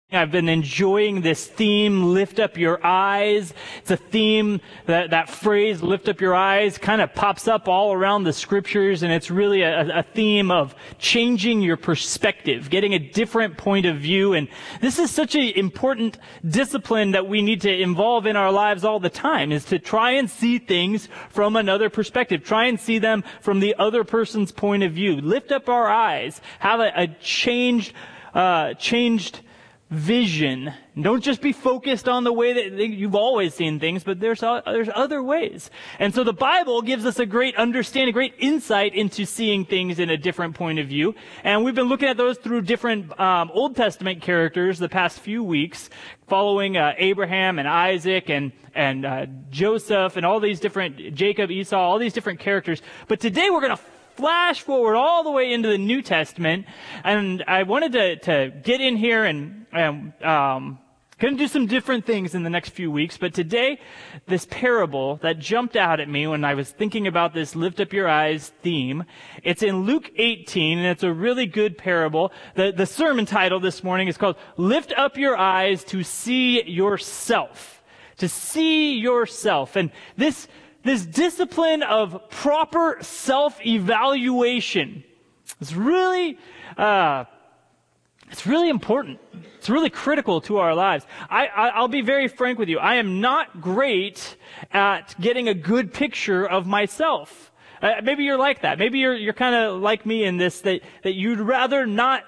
I've been enjoying this theme, lift up your eyes. It's a theme, that phrase, lift up your eyes, kind of pops up all around the scriptures, and it's really a theme of changing your perspective, getting a different point of view. And this is such an important discipline that we need to involve in our lives all the time, is to try and see things from another perspective. Try and see them from the other person's point of view. Lift up our eyes. Have a changed vision. Don't just be focused on the way that you've always seen things, but there's other ways. And so the Bible gives us a great understanding, great insight into seeing things in a different point of view. And we've been looking at those through different Old Testament characters the past few weeks, following Abraham and Isaac and Joseph and all these different, Jacob, Esau, all these different characters. But today we're going to flash forward all the way into the New Testament, and I wanted to get in here and going to do some different things in the next few weeks. But today, this parable that jumped out at me when I was thinking about this lift up your eyes theme, it's in Luke 18, and it's a really good parable. The sermon title this morning is called Lift Up Your Eyes to See Yourself. To see yourself. And this discipline of proper self-evaluation is really important. It's really critical to our lives. I'll be very frank with you. I am not great at getting a good picture of myself. Maybe you're like that. Maybe you're kind of like me in this, that you'd rather not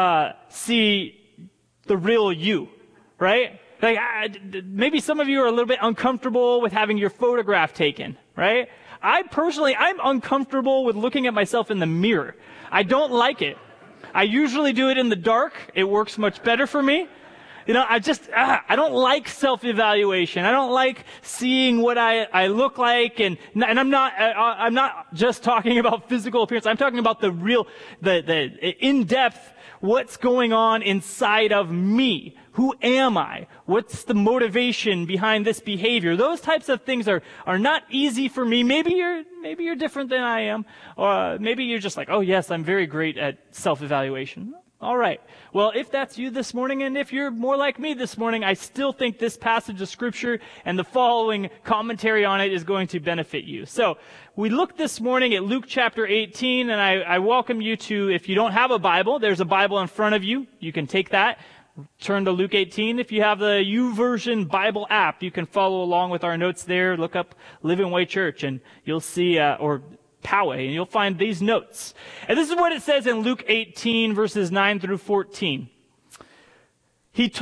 see the real you, right? Like, maybe some of you are a little bit uncomfortable with having your photograph taken, right? I'm uncomfortable with looking at myself in the mirror. I don't like it. I usually do it in the dark. It works much better for me. You know, I don't like self-evaluation. I don't like seeing what I look like, and I'm not just talking about physical appearance. I'm talking about the in-depth, what's going on inside of me. Who am I? What's the motivation behind this behavior? Those types of things are not easy for me. Maybe you're different than I am. Or maybe you're just like, oh yes, I'm very great at self-evaluation. All right. Well, if that's you this morning, and if you're more like me this morning, I still think this passage of Scripture and the following commentary on it is going to benefit you. So, we looked this morning at Luke chapter 18, and I welcome you to, if you don't have a Bible, there's a Bible in front of you. You can take that. Turn to Luke 18. If you have the YouVersion Bible app, you can follow along with our notes there. Look up Living Way Church, and you'll see, or Poway, and you'll find these notes. And this is what it says in Luke 18, verses 9 through 14. He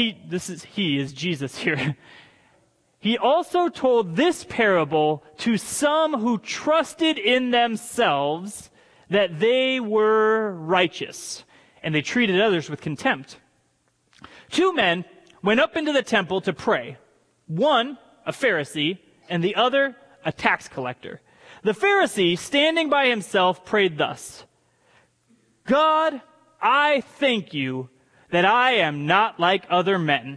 is Jesus here. He also told this parable to some who trusted in themselves that they were righteous, and they treated others with contempt. 2 men went up into the temple to pray. One, a Pharisee, and the other, a tax collector. The Pharisee, standing by himself, prayed thus: God, I thank you that I am not like other men,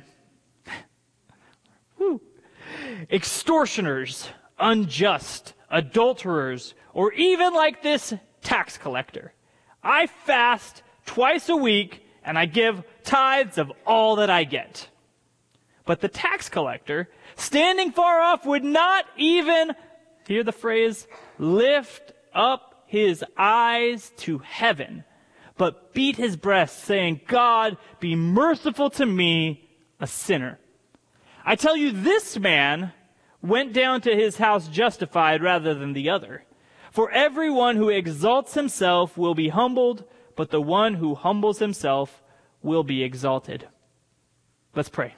extortioners, unjust, adulterers, or even like this tax collector. I fast twice a week, and I give tithes of all that I get. But the tax collector, standing far off, would not even, hear the phrase, lift up his eyes to heaven, but beat his breast, saying, God, be merciful to me, a sinner. I tell you, this man went down to his house justified rather than the other. For everyone who exalts himself will be humbled, but the one who humbles himself will be exalted. Let's pray.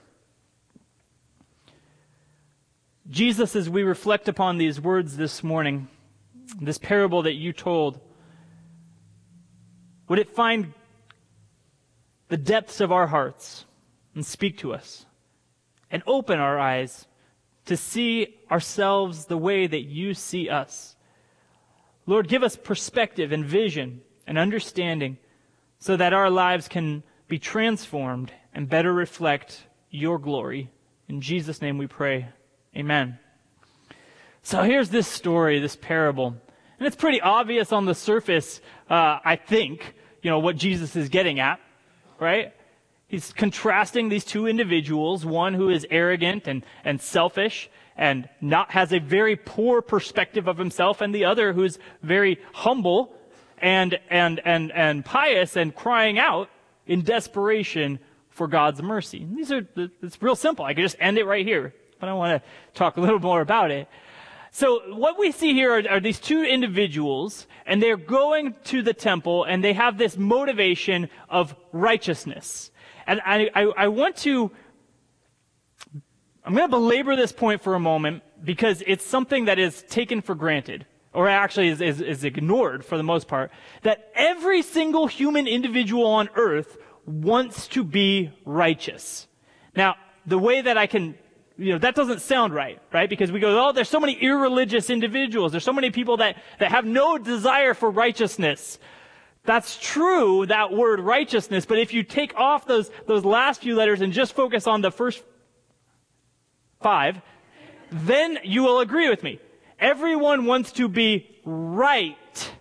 Jesus, as we reflect upon these words this morning, this parable that you told, would it find the depths of our hearts and speak to us and open our eyes to see ourselves the way that you see us. Lord, give us perspective and vision and understanding so that our lives can be transformed and better reflect your glory. In Jesus' name we pray. Amen. So here's this story, this parable. And it's pretty obvious on the surface, I think, what Jesus is getting at, right? He's contrasting these two individuals, one who is arrogant and selfish and has a very poor perspective of himself, and the other who's very humble and pious and crying out in desperation for God's mercy. And it's real simple. I could just end it right here, but I want to talk a little more about it. So what we see here are these two individuals, and they're going to the temple, and they have this motivation of righteousness. And I'm going to belabor this point for a moment because it's something that is taken for granted, or actually is ignored for the most part, that every single human individual on earth wants to be righteous. Now, the way that I can, that doesn't sound right? Because we go, there's so many irreligious individuals. There's so many people that have no desire for righteousness. That's true, that word righteousness, but if you take off those last few letters and just focus on the first 5, then you will agree with me. Everyone wants to be righteous.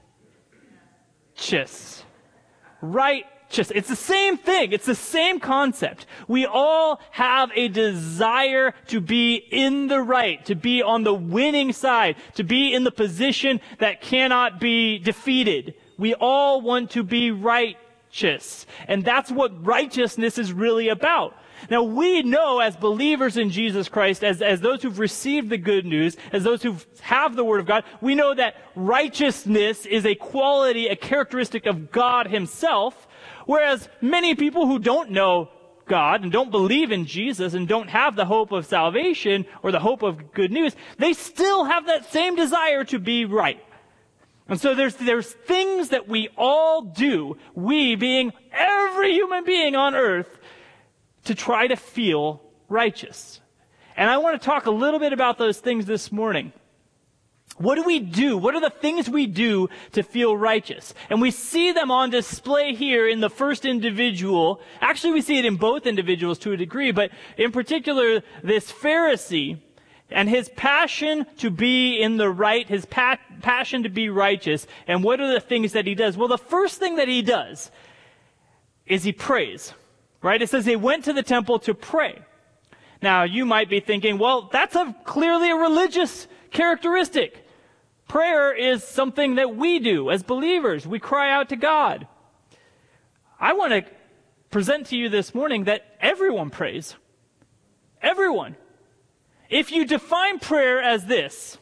Righteous. It's the same thing. It's the same concept. We all have a desire to be in the right, to be on the winning side, to be in the position that cannot be defeated. We all want to be righteous. And that's what righteousness is really about. Now, we know as believers in Jesus Christ, as those who've received the good news, as those who have the Word of God, we know that righteousness is a quality, a characteristic of God Himself, whereas many people who don't know God and don't believe in Jesus and don't have the hope of salvation or the hope of good news, they still have that same desire to be right. And so there's things that we all do, we being every human being on earth, to try to feel righteous. And I want to talk a little bit about those things this morning. What do we do? What are the things we do to feel righteous? And we see them on display here in the first individual. Actually, we see it in both individuals to a degree, but in particular, this Pharisee and his passion to be in the right, his passion to be righteous. And what are the things that he does? Well, the first thing that he does is he prays. Right? It says they went to the temple to pray. Now, you might be thinking, well, that's clearly a religious characteristic. Prayer is something that we do as believers. We cry out to God. I want to present to you this morning that everyone prays. Everyone. If you define prayer as this,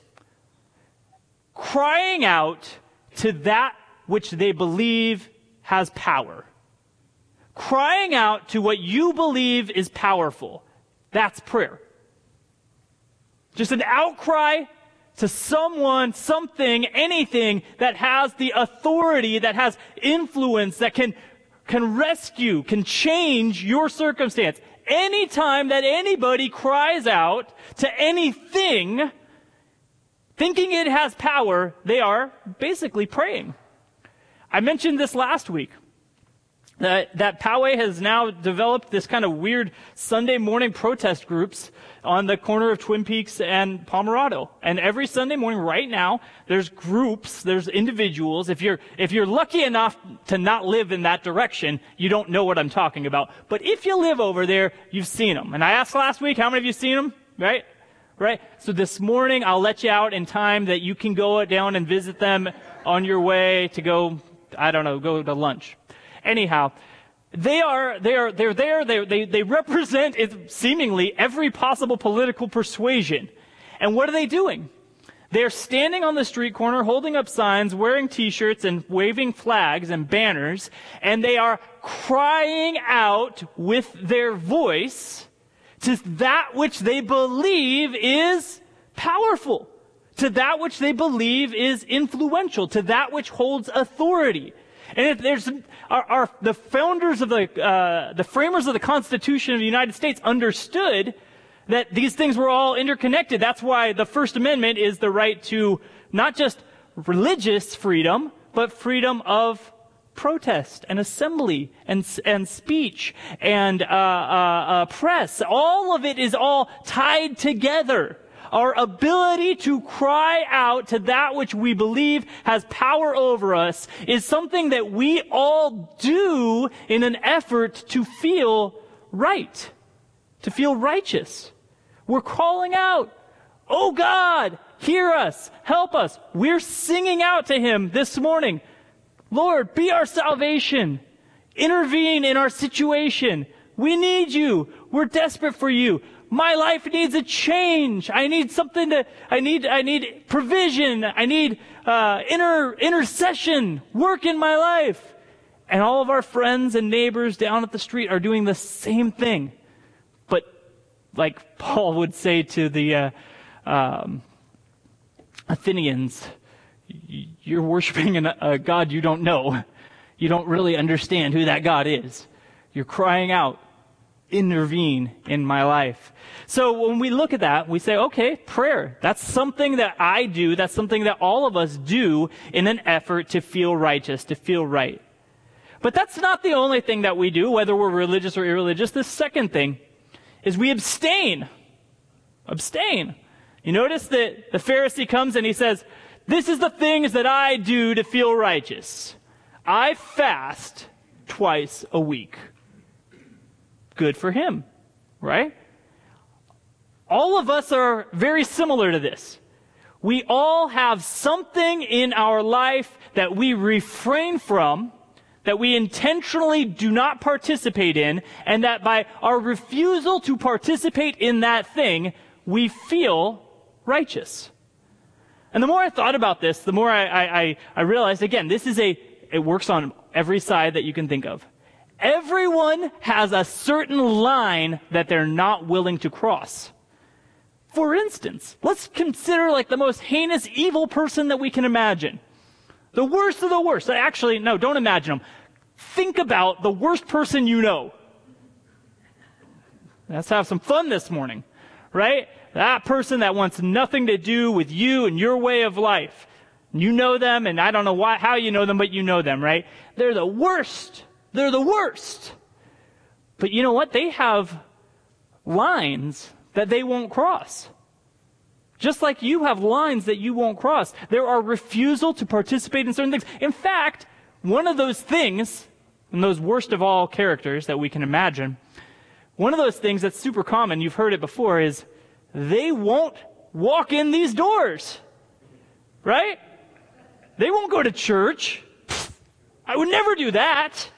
crying out to that which they believe has power. Crying out to what you believe is powerful. That's prayer. Just an outcry to someone, something, anything that has the authority, that has influence, that can rescue, can change your circumstance. Anytime that anybody cries out to anything, thinking it has power, they are basically praying. I mentioned this last week. That Poway has now developed this kind of weird Sunday morning protest groups on the corner of Twin Peaks and Pomerado. And every Sunday morning right now, there's groups, there's individuals. If you're lucky enough to not live in that direction, you don't know what I'm talking about. But if you live over there, you've seen them. And I asked last week, how many of you seen them? Right? So this morning, I'll let you out in time that you can go down and visit them on your way to go to lunch. Anyhow, they're there. They represent seemingly every possible political persuasion. And what are they doing? They're standing on the street corner, holding up signs, wearing T-shirts and waving flags and banners, and they are crying out with their voice to that which they believe is powerful, to that which they believe is influential, to that which holds authority. And the founders of the framers of the Constitution of the United States understood that these things were all interconnected. That's why the First Amendment is the right to not just religious freedom, but freedom of protest and assembly and speech and press. All of it is all tied together. our ability to cry out to that which we believe has power over us, is something that we all do in an effort to feel right, to feel righteous. We're calling out, "Oh God, hear us, help us." We're singing out to him this morning, "Lord, be our salvation. Intervene in our situation. We need you. We're desperate for you. My life needs a change. I need I need provision. I need intercession, work in my life." And all of our friends and neighbors down at the street are doing the same thing. But like Paul would say to the Athenians, "You're worshiping a God you don't know. You don't really understand who that God is. You're crying out, 'Intervene in my life.'" So when we look at that, we say, okay, prayer. That's something that I do. That's something that all of us do in an effort to feel righteous, to feel right. But that's not the only thing that we do, whether we're religious or irreligious. The second thing is we abstain. Abstain. You notice that the Pharisee comes and he says, "This is the things that I do to feel righteous. I fast twice a week." Good for him, right? All of us are very similar to this. We all have something in our life that we refrain from, that we intentionally do not participate in, and that by our refusal to participate in that thing, we feel righteous. And the more I thought about this, the more I realized, again, it works on every side that you can think of. Everyone has a certain line that they're not willing to cross. For instance, let's consider like the most heinous evil person that we can imagine. The worst of the worst. Actually, no, don't imagine them. Think about the worst person you know. Let's have some fun this morning, right? That person that wants nothing to do with you and your way of life. You know them, and I don't know how you know them, but you know them, right? They're the worst. They're the worst. But you know what? They have lines that they won't cross. Just like you have lines that you won't cross. There are refusal to participate in certain things. In fact, one of those things, and those worst of all characters that we can imagine, one of those things that's super common, you've heard it before, is they won't walk in these doors. Right? They won't go to church. I would never do that.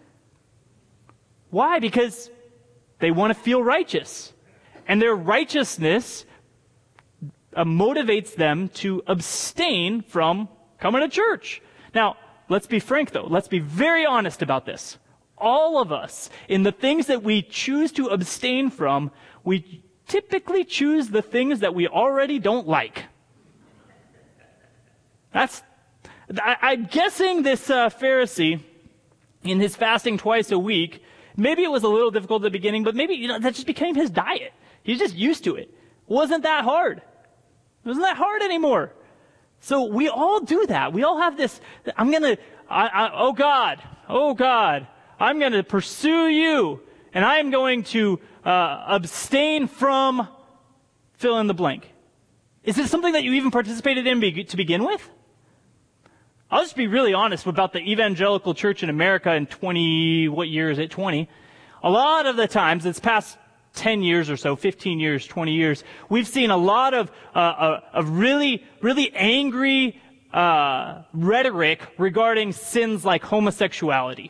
Why? Because they want to feel righteous. And their righteousness motivates them to abstain from coming to church. Now, let's be frank though. Let's be very honest about this. All of us, in the things that we choose to abstain from, we typically choose the things that we already don't like. I'm guessing this Pharisee, in his fasting twice a week, maybe it was a little difficult at the beginning, but maybe, that just became his diet. He's just used to it. It wasn't that hard. It wasn't that hard anymore. So we all do that. We all have this, oh God, I'm going to pursue you, and I'm going to abstain from fill in the blank. Is it something that you even participated in to begin with? I'll just be really honest about the evangelical church in America in 20 A lot of the times, it's past 10 years or so, 15 years, 20 years, we've seen a lot of really, really angry rhetoric regarding sins like homosexuality.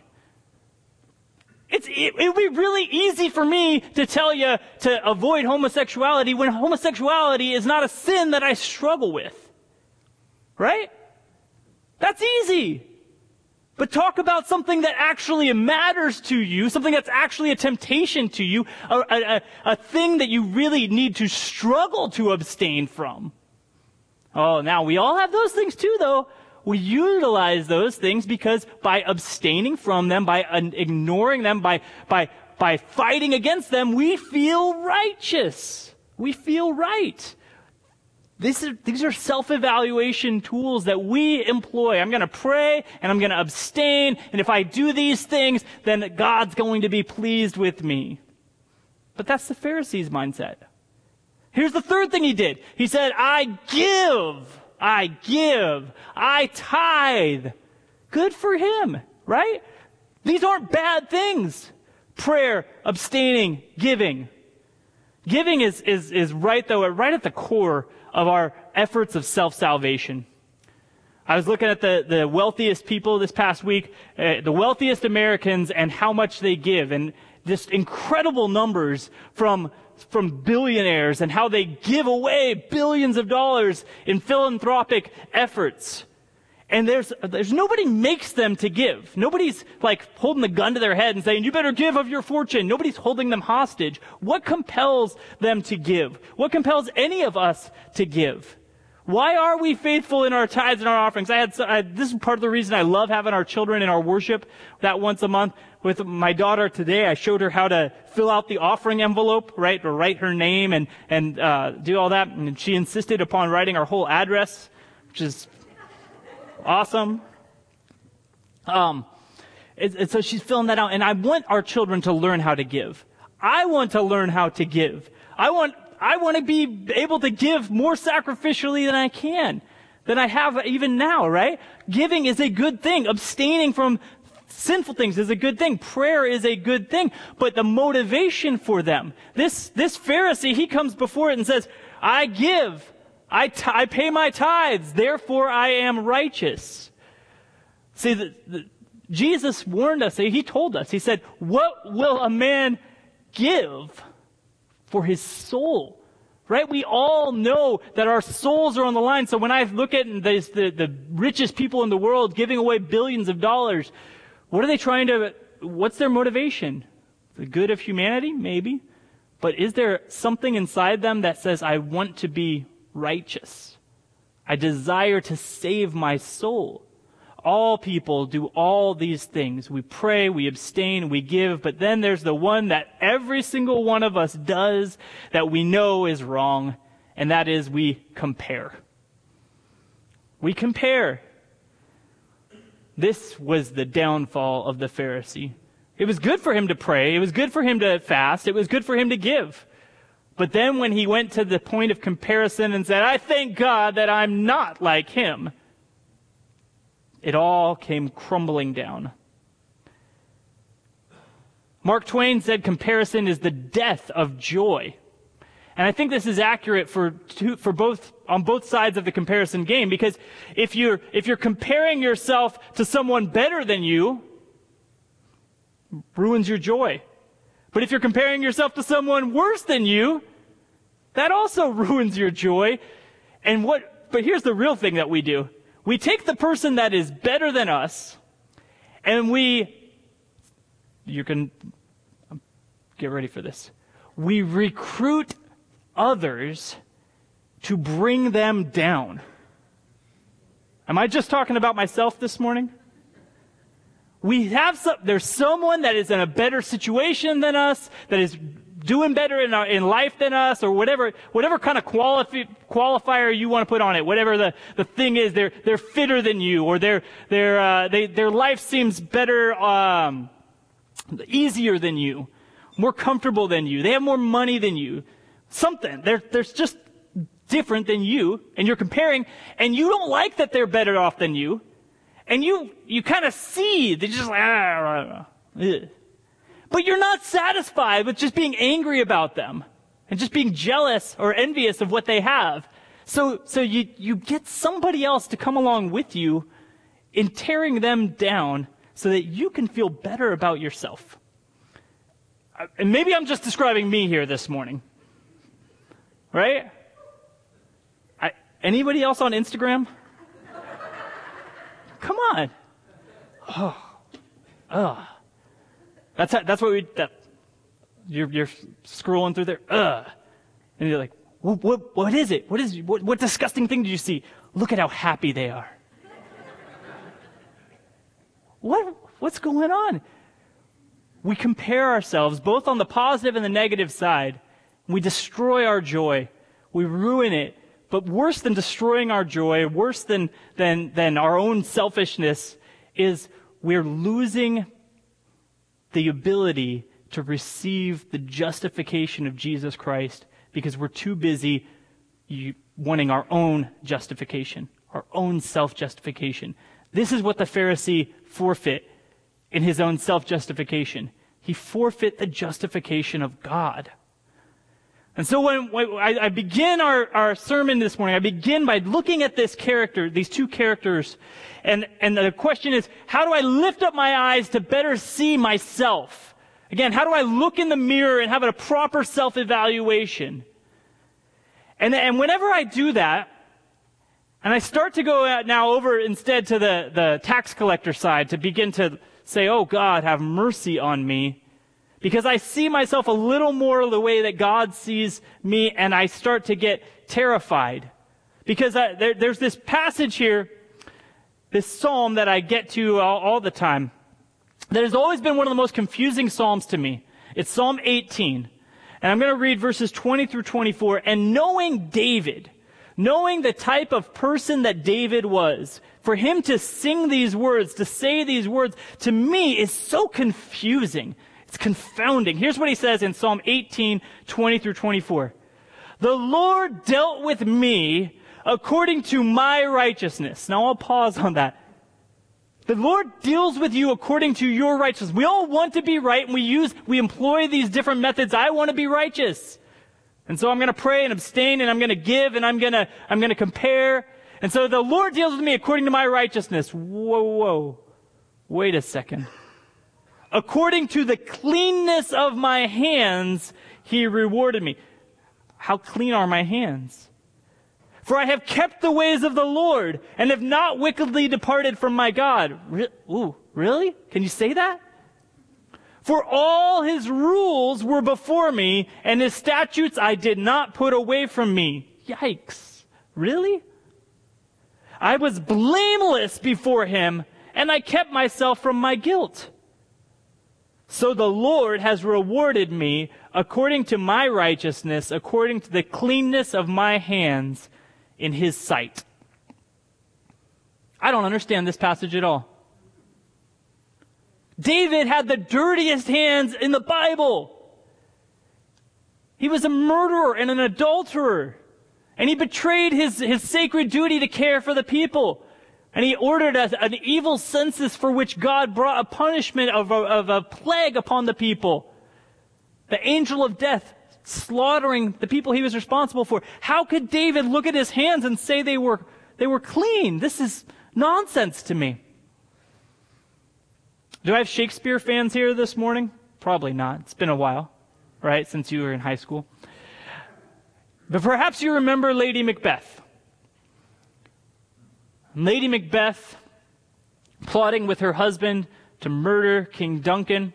It would be really easy for me to tell you to avoid homosexuality when homosexuality is not a sin that I struggle with. Right? That's easy. But talk about something that actually matters to you, something that's actually a temptation to you, a thing that you really need to struggle to abstain from. Oh, now we all have those things too, though. We utilize those things because by abstaining from them, by ignoring them, by fighting against them, we feel righteous. We feel right. These are self-evaluation tools that we employ. I'm going to pray and I'm going to abstain. And if I do these things, then God's going to be pleased with me. But that's the Pharisees' mindset. Here's the third thing he did. He said, I give, I tithe. Good for him, right? These aren't bad things. Prayer, abstaining, giving. Giving is right at the core of our efforts of self-salvation. I was looking at the wealthiest people this past week, the wealthiest Americans, and how much they give, and just incredible numbers from billionaires and how they give away billions of dollars in philanthropic efforts. And there's nobody makes them to give. Nobody's like holding the gun to their head and saying, you better give of your fortune. Nobody's holding them hostage. What compels them to give? What compels any of us to give? Why are we faithful in our tithes and our offerings? This is part of the reason I love having our children in our worship that once a month. With my daughter today, I showed her how to fill out the offering envelope, right? Or write her name and do all that. And she insisted upon writing our whole address, which is awesome. And so she's filling that out. And I want our children to learn how to give. I want to learn how to give. I want to be able to give more sacrificially than I have even now, right? Giving is a good thing. Abstaining from sinful things is a good thing. Prayer is a good thing. But the motivation for them, this Pharisee, he comes before it and says, I give. I pay my tithes. Therefore, I am righteous. See, Jesus warned us. He told us. He said, what will a man give for his soul? Right? We all know that our souls are on the line. So when I look at the richest people in the world giving away billions of dollars, what's their motivation? The good of humanity? Maybe. But is there something inside them that says, I want to be righteous? I desire to save my soul. All people do all these things. We pray, we abstain, we give, but then there's the one that every single one of us does that we know is wrong, and that is we compare. We compare. This was the downfall of the Pharisee. It was good for him to pray. It was good for him to fast. It was good for him to give. But then when he went to the point of comparison and said, I thank God that I'm not like him, it all came crumbling down. Mark Twain said comparison is the death of joy. And I think this is accurate on both sides of the comparison game, because if you're comparing yourself to someone better than you, ruins your joy. But if you're comparing yourself to someone worse than you, that also ruins your joy. But here's the real thing that we do. We take the person that is better than us, and you can get ready for this. We recruit others to bring them down. Am I just talking about myself this morning? There's someone that is in a better situation than us, that is doing better in life than us, or whatever kind of qualifier you want to put on it, whatever the thing is, they're fitter than you, or their life seems better, easier than you, more comfortable than you, they have more money than you, something. There's just different than you, and you're comparing, and you don't like that they're better off than you, and you kind of see, they're just like, but you're not satisfied with just being angry about them and just being jealous or envious of what they have. So you get somebody else to come along with you in tearing them down so that you can feel better about yourself. And maybe I'm just describing me here this morning. Right? Anybody else on Instagram? Come on. That's what you're scrolling through there. And you're like, what is it? What disgusting thing did you see? Look at how happy they are. What's going on? We compare ourselves both on the positive and the negative side. We destroy our joy. We ruin it. But worse than destroying our joy, worse than our own selfishness, is we're losing the ability to receive the justification of Jesus Christ because we're too busy wanting our own justification, our own self-justification. This is what the Pharisee forfeit in his own self-justification. He forfeit the justification of God. And so when I begin our sermon this morning, I begin by looking at this character, these two characters, and the question is, how do I lift up my eyes to better see myself? Again, how do I look in the mirror and have a proper self-evaluation? And whenever I do that, and I start to go out now over instead to the tax collector side to begin to say, oh God, have mercy on me, because I see myself a little more the way that God sees me, and I start to get terrified. Because there's this passage here, this psalm that I get to all the time, that has always been one of the most confusing psalms to me. It's Psalm 18. And I'm going to read verses 20 through 24. And knowing David, knowing the type of person that David was, for him to sing these words, to say these words, to me is so confusing. It's confounding. Here's what he says in Psalm 18, 20 through 24. The Lord dealt with me according to my righteousness. Now I'll pause on that. The Lord deals with you according to your righteousness. We all want to be right, and we employ these different methods. I want to be righteous. And so I'm going to pray and abstain, and I'm going to give, and I'm going to compare. And so the Lord deals with me according to my righteousness. Whoa. Wait a second. According to the cleanness of my hands, he rewarded me. How clean are my hands? For I have kept the ways of the Lord and have not wickedly departed from my God. Really? Can you say that? For all his rules were before me, and his statutes I did not put away from me. Yikes. Really? I was blameless before him, and I kept myself from my guilt. So the Lord has rewarded me according to my righteousness, according to the cleanness of my hands in his sight. I don't understand this passage at all. David had the dirtiest hands in the Bible. He was a murderer and an adulterer. And he betrayed his sacred duty to care for the people. And he ordered an evil census for which God brought a punishment of a plague upon the people. The angel of death slaughtering the people he was responsible for. How could David look at his hands and say they were clean? This is nonsense to me. Do I have Shakespeare fans here this morning? Probably not. It's been a while, right, since you were in high school. But perhaps you remember Lady Macbeth. Lady Macbeth, plotting with her husband to murder King Duncan,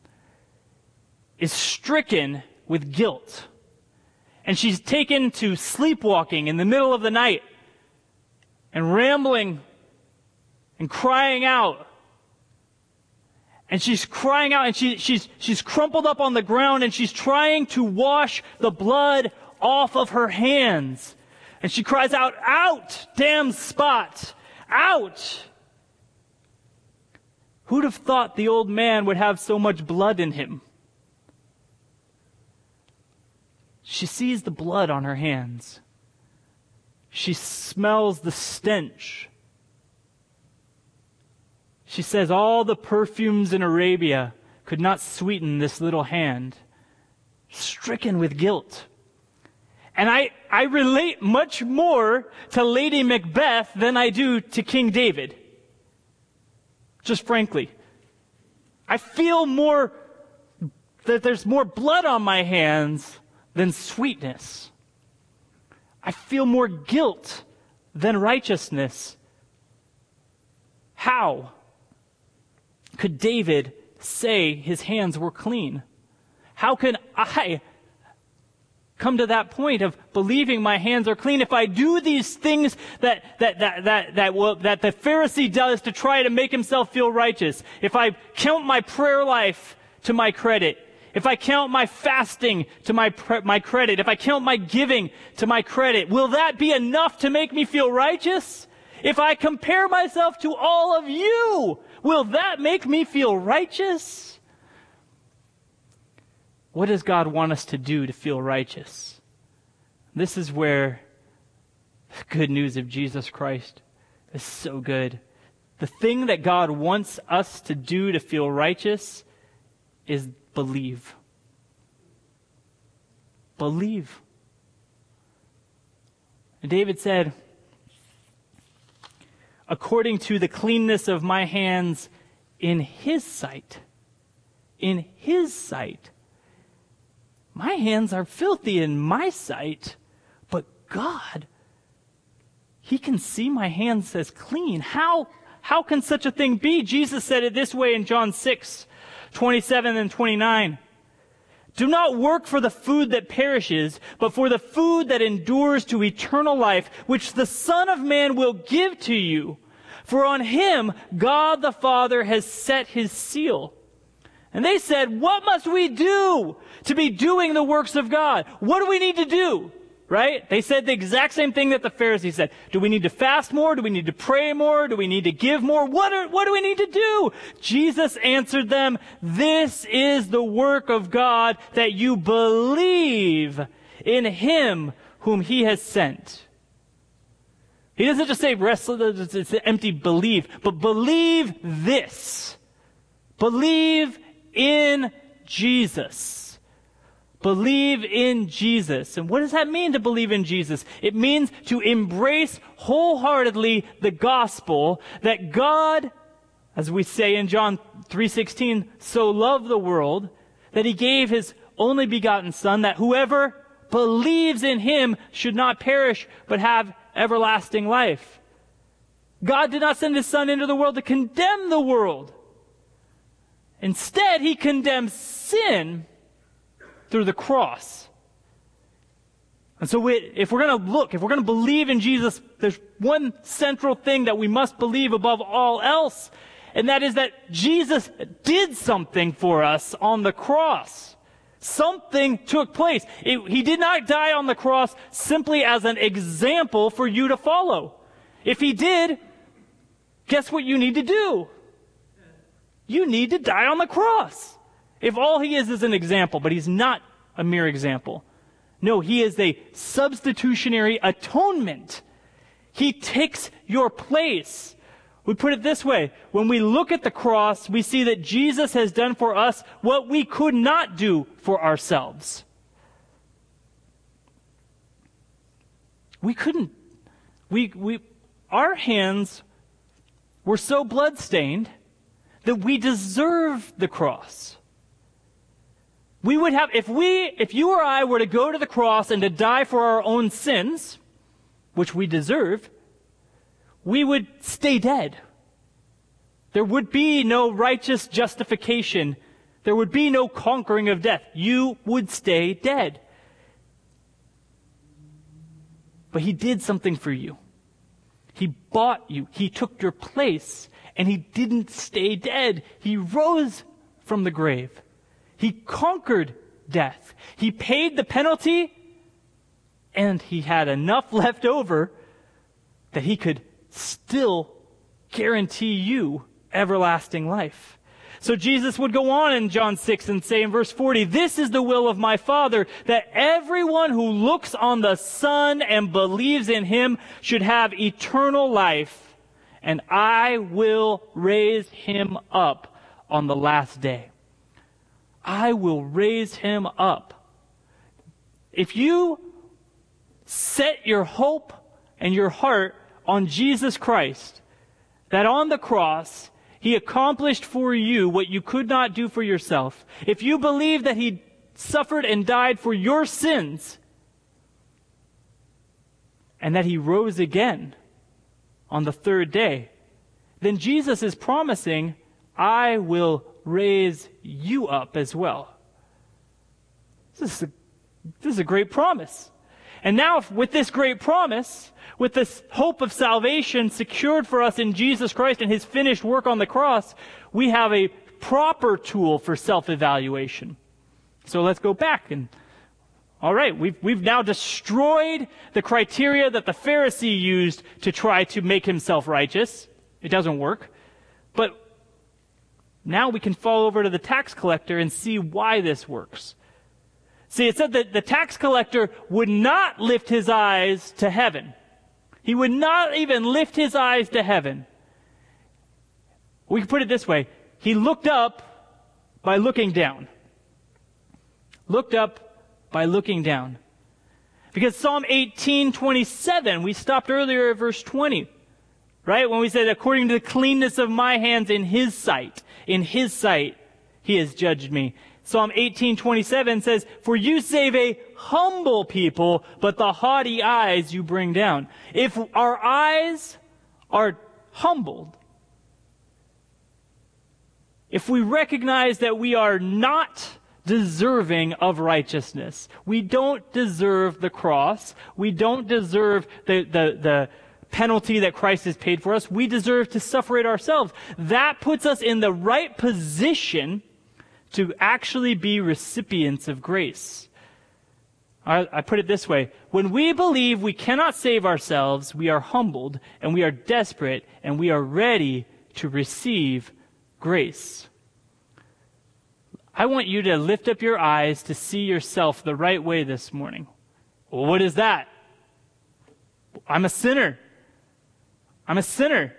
is stricken with guilt. And she's taken to sleepwalking in the middle of the night and rambling and crying out. And she's crying out, and she's crumpled up on the ground, and she's trying to wash the blood off of her hands. And she cries out, "Out, damn spot! Out!" Who'd have thought the old man would have so much blood in him? She sees the blood on her hands. She smells the stench. She says all the perfumes in Arabia could not sweeten this little hand. Stricken with guilt. And I relate much more to Lady Macbeth than I do to King David. Just frankly. I feel more that there's more blood on my hands than sweetness. I feel more guilt than righteousness. How could David say his hands were clean? How can I come to that point of believing my hands are clean if I do these things that the Pharisee does to try to make himself feel righteous? If I count my prayer life to my credit, if I count my fasting to my credit, if I count my giving to my credit, will that be enough to make me feel righteous? If I compare myself to all of you, will that make me feel righteous? What does God want us to do to feel righteous? This is where the good news of Jesus Christ is so good. The thing that God wants us to do to feel righteous is believe. Believe. And David said, according to the cleanness of my hands in his sight, my hands are filthy in my sight, but God, he can see my hands as clean. How can such a thing be? Jesus said it this way in John 6:27 and 29. Do not work for the food that perishes, but for the food that endures to eternal life, which the Son of Man will give to you. For on him God the Father has set his seal. And they said, what must we do to be doing the works of God? What do we need to do? Right? They said the exact same thing that the Pharisees said. Do we need to fast more? Do we need to pray more? Do we need to give more? What do we need to do? Jesus answered them, this is the work of God, that you believe in him whom he has sent. He doesn't just say it's an empty belief, but believe this. Believe in Jesus. Believe in Jesus. And what does that mean to believe in Jesus? It means to embrace wholeheartedly the gospel that God, as we say in John 3:16, so loved the world that he gave his only begotten Son, that whoever believes in him should not perish but have everlasting life. God did not send his Son into the world to condemn the world. Instead, he condemns sin through the cross. And so if we're going to believe in Jesus, there's one central thing that we must believe above all else, and that is that Jesus did something for us on the cross. Something took place. He did not die on the cross simply as an example for you to follow. If he did, guess what you need to do? You need to die on the cross. If all he is an example, but he's not a mere example. No, he is a substitutionary atonement. He takes your place. We put it this way. When we look at the cross, we see that Jesus has done for us what we could not do for ourselves. We couldn't. Our hands were so bloodstained that we deserve the cross. We would have, if you or I were to go to the cross and to die for our own sins, which we deserve, we would stay dead. There would be no righteous justification. There would be no conquering of death. You would stay dead. But he did something for you. He bought you. He took your place. And he didn't stay dead. He rose from the grave. He conquered death. He paid the penalty, and he had enough left over that he could still guarantee you everlasting life. So Jesus would go on in John 6 and say in verse 40, this is the will of my Father, that everyone who looks on the Son and believes in him should have eternal life, and I will raise him up on the last day. I will raise him up. If you set your hope and your heart on Jesus Christ, that on the cross, he accomplished for you what you could not do for yourself. If you believe that he suffered and died for your sins, and that he rose again on the third day, then Jesus is promising, I will raise you up as well. This is a great promise. And now with this great promise, with this hope of salvation secured for us in Jesus Christ and his finished work on the cross, we have a proper tool for self-evaluation. So let's go back and, all right, we've now destroyed the criteria that the Pharisee used to try to make himself righteous. It doesn't work. But now we can fall over to the tax collector and see why this works. See, it said that the tax collector would not lift his eyes to heaven. He would not even lift his eyes to heaven. We can put it this way. He looked up by looking down. Looked up by looking down. Because Psalm 18:27, we stopped earlier at verse 20, right? When we said, according to the cleanness of my hands in his sight, he has judged me. Psalm 18:27 says, for you save a humble people, but the haughty eyes you bring down. If our eyes are humbled, if we recognize that we are not deserving of righteousness, we don't deserve the cross, we don't deserve the penalty that Christ has paid for us, we deserve to suffer it ourselves. That puts us in the right position to actually be recipients of grace. I put it this way. When we believe we cannot save ourselves, we are humbled and we are desperate and we are ready to receive grace. I want you to lift up your eyes to see yourself the right way this morning. Well, what is that? I'm a sinner. I'm a sinner.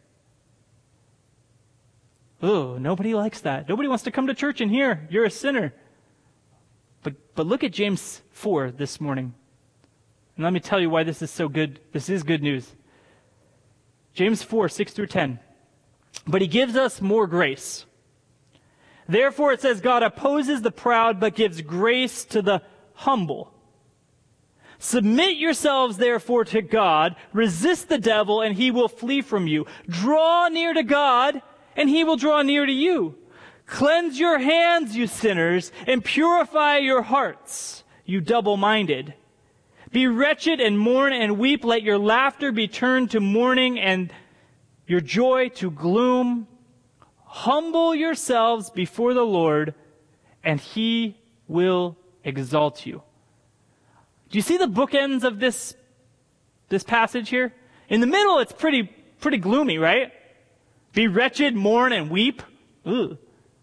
Oh, nobody likes that. Nobody wants to come to church and hear you're a sinner. But look at James 4 this morning. And let me tell you why this is so good. This is good news. James 4, 6 through 10. But he gives us more grace. Therefore it says, God opposes the proud, but gives grace to the humble. Submit yourselves therefore to God. Resist the devil, and he will flee from you. Draw near to God, and he will draw near to you. Cleanse your hands, you sinners, and purify your hearts, you double-minded. Be wretched and mourn and weep. Let your laughter be turned to mourning and your joy to gloom. Humble yourselves before the Lord, and he will exalt you. Do you see the bookends of this passage here? In the middle, it's pretty gloomy, right? Be wretched, mourn, and weep. Ugh.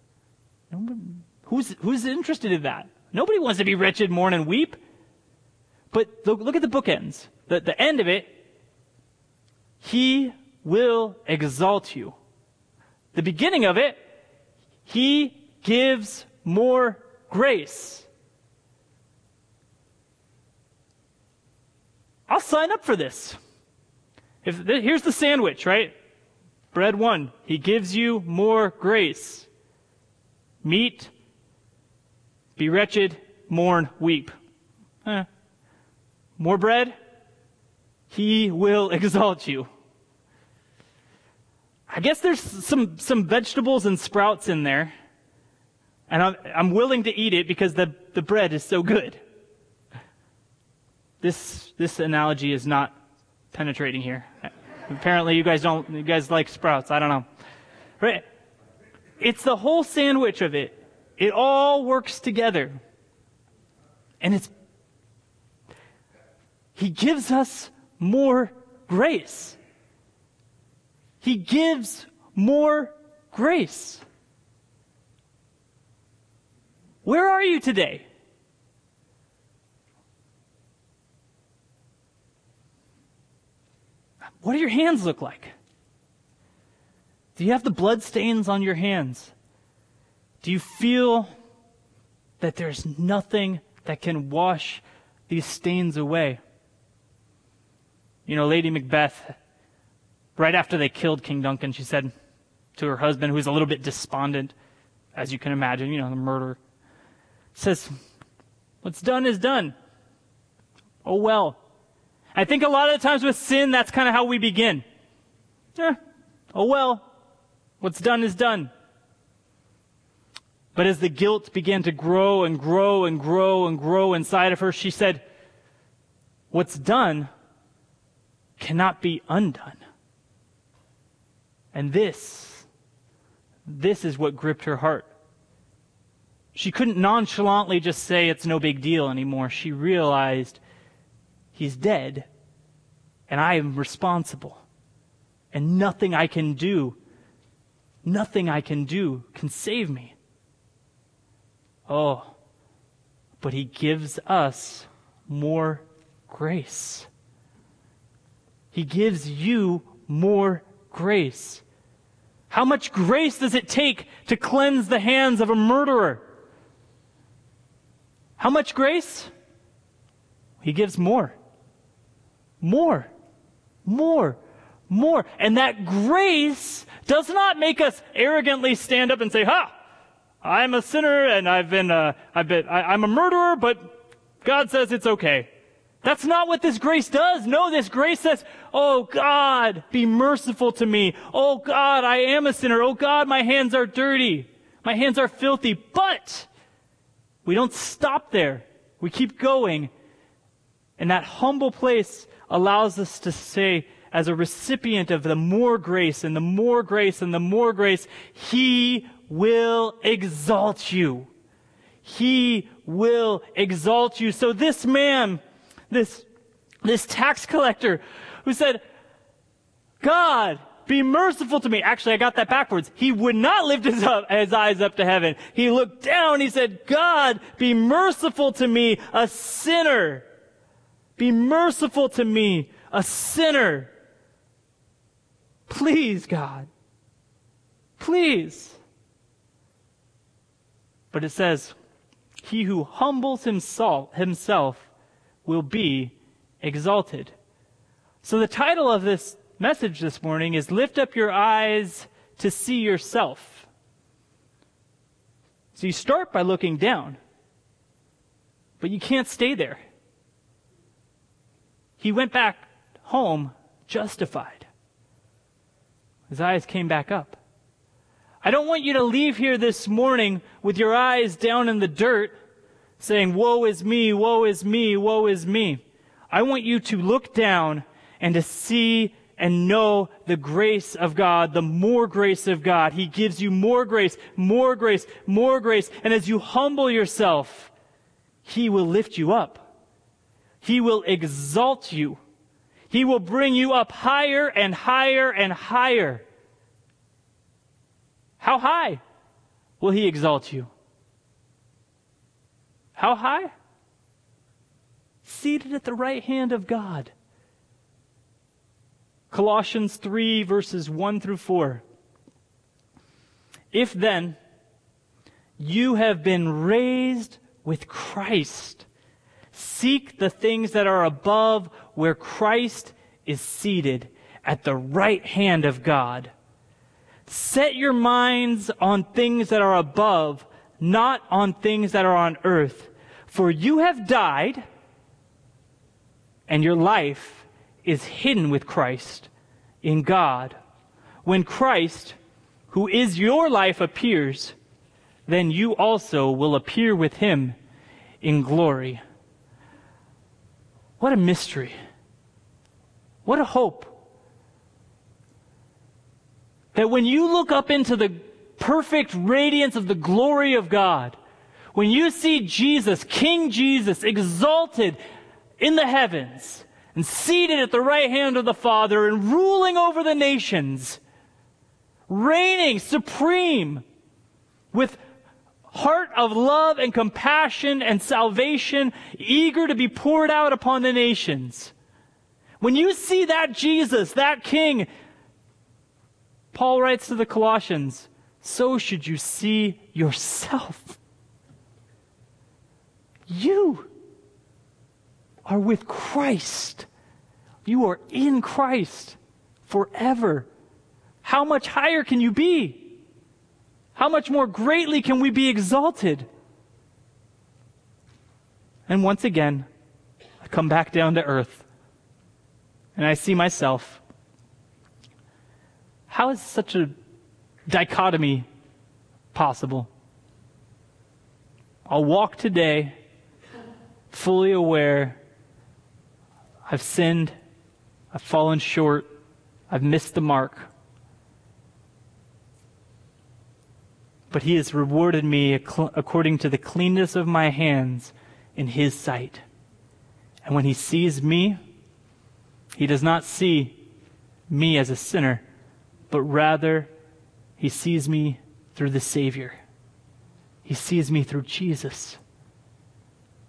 Who's interested in that? Nobody wants to be wretched, mourn, and weep. But look at the bookends. The end of it, he will exalt you. The beginning of it, he gives more grace. I'll sign up for this. Here's the sandwich, right? Bread 1, he gives you more grace. Meat, be wretched, mourn, weep. More bread, he will exalt you. I guess there's some vegetables and sprouts in there, and I'm willing to eat it because the bread is so good. This analogy is not penetrating here. Apparently you guys like sprouts. I don't know. Right? It's the whole sandwich of it. It all works together. And he gives us more grace. He gives more grace. Where are you today? What do your hands look like? Do you have the blood stains on your hands? Do you feel that there's nothing that can wash these stains away? You know, Lady Macbeth, right after they killed King Duncan, she said to her husband, who was a little bit despondent, as you can imagine, the murderer, says, what's done is done. Oh well. I think a lot of the times with sin, that's kind of how we begin. Oh well. What's done is done. But as the guilt began to grow and grow and grow and grow inside of her, she said, what's done cannot be undone. And this is what gripped her heart. She couldn't nonchalantly just say it's no big deal anymore. She realized he's dead and I am responsible. And nothing I can do can save me. Oh, but he gives us more grace. He gives you more grace. How much grace does it take to cleanse the hands of a murderer? How much grace? He gives more. More. More. More. And that grace does not make us arrogantly stand up and say, "Ha! I'm a sinner and I'm a murderer, but God says it's okay." That's not what this grace does. No, this grace says, "Oh God, be merciful to me. Oh God, I am a sinner. Oh God, my hands are dirty. My hands are filthy." But we don't stop there. We keep going. And that humble place allows us to say, as a recipient of the more grace and the more grace and the more grace, He will exalt you. He will exalt you. So this man, this tax collector who said, "God, be merciful to me." Actually, I got that backwards. He would not lift his eyes up to heaven. He looked down. He said, "God, be merciful to me, a sinner. Be merciful to me, a sinner. Please, God. Please." But it says, "He who humbles himself will be exalted." So the title of this message this morning is "Lift Up Your Eyes to See Yourself." So you start by looking down, but you can't stay there. He went back home justified. His eyes came back up. I don't want you to leave here this morning with your eyes down in the dirt saying, "Woe is me, woe is me, woe is me." I want you to look down and to see and know the grace of God, the more grace of God. He gives you more grace, more grace, more grace. And as you humble yourself, He will lift you up. He will exalt you. He will bring you up higher and higher and higher. How high will He exalt you? How high? Seated at the right hand of God. Colossians 3, verses 1 through 4. "If then you have been raised with Christ, seek the things that are above, where Christ is seated at the right hand of God. Set your minds on things that are above, not on things that are on earth. For you have died, and your life is hidden with Christ in God. When Christ, who is your life, appears, then you also will appear with Him in glory." What a mystery. What a hope. That when you look up into the perfect radiance of the glory of God, when you see Jesus, King Jesus, exalted in the heavens and seated at the right hand of the Father and ruling over the nations, reigning supreme with heart of love and compassion and salvation, eager to be poured out upon the nations. When you see that Jesus, that King, Paul writes to the Colossians, so should you see yourself. You are with Christ. You are in Christ forever. How much higher can you be? How much more greatly can we be exalted? And once again, I come back down to earth and I see myself. How is such a dichotomy possible? I'll walk today fully aware I've sinned, I've fallen short, I've missed the mark. But He has rewarded me according to the cleanness of my hands in His sight. And when He sees me, He does not see me as a sinner, but rather He sees me through the Savior. He sees me through Jesus.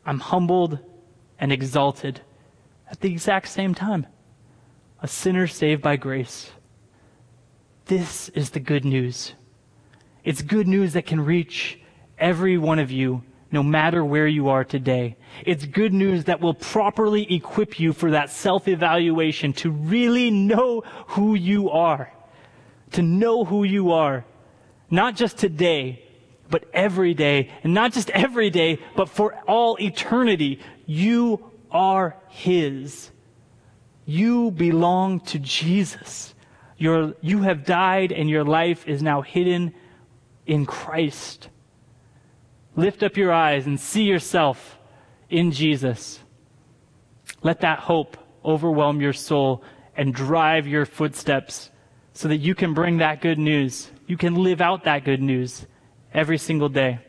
I'm humbled and exalted at the exact same time. A sinner saved by grace. This is the good news. It's good news that can reach every one of you, no matter where you are today. It's good news that will properly equip you for that self-evaluation to really know who you are. To know who you are. Not just today, but every day. And not just every day, but for all eternity. You are His. You belong to Jesus. You have died and your life is now hidden in Christ. Lift up your eyes and see yourself in Jesus. Let that hope overwhelm your soul and drive your footsteps so that you can bring that good news. You can live out that good news every single day.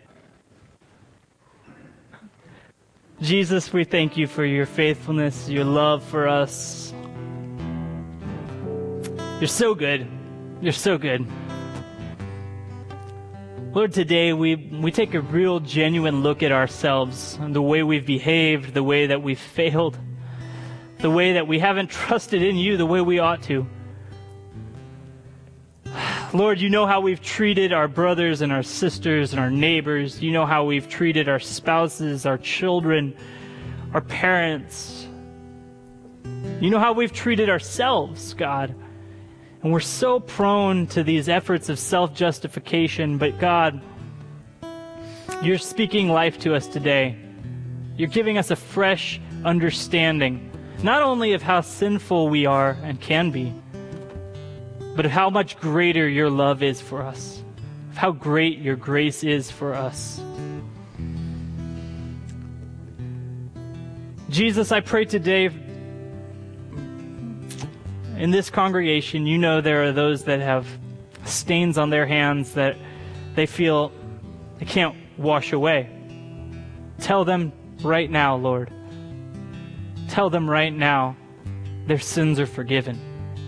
Jesus, we thank you for your faithfulness, your love for us. You're so good. You're so good. Lord, today we take a real genuine look at ourselves and the way we've behaved, the way that we've failed, the way that we haven't trusted in you the way we ought to. Lord, you know how we've treated our brothers and our sisters and our neighbors. You know how we've treated our spouses, our children, our parents. You know how we've treated ourselves, God. And we're so prone to these efforts of self-justification, but God, you're speaking life to us today. You're giving us a fresh understanding, not only of how sinful we are and can be, but of how much greater your love is for us, of how great your grace is for us. Jesus, I pray today, in this congregation, you know there are those that have stains on their hands that they feel they can't wash away. Tell them right now, Lord. Tell them right now their sins are forgiven.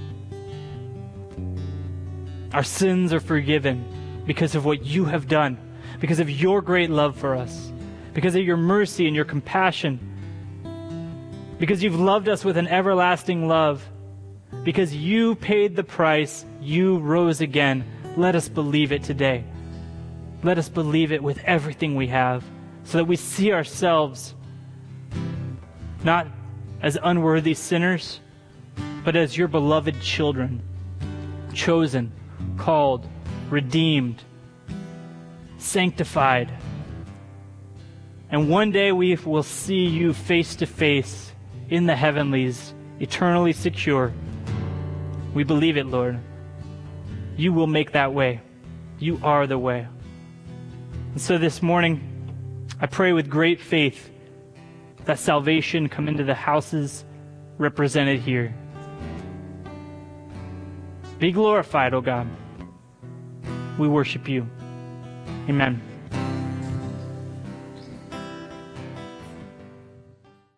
Our sins are forgiven because of what you have done, because of your great love for us, because of your mercy and your compassion, because you've loved us with an everlasting love. Because you paid the price, you rose again. Let us believe it today. Let us believe it with everything we have, so that we see ourselves not as unworthy sinners, but as your beloved children, chosen, called, redeemed, sanctified. And one day we will see you face to face in the heavenlies, eternally secure. We believe it, Lord. You will make that way. You are the way. And so this morning, I pray with great faith that salvation come into the houses represented here. Be glorified, O God. We worship you. Amen.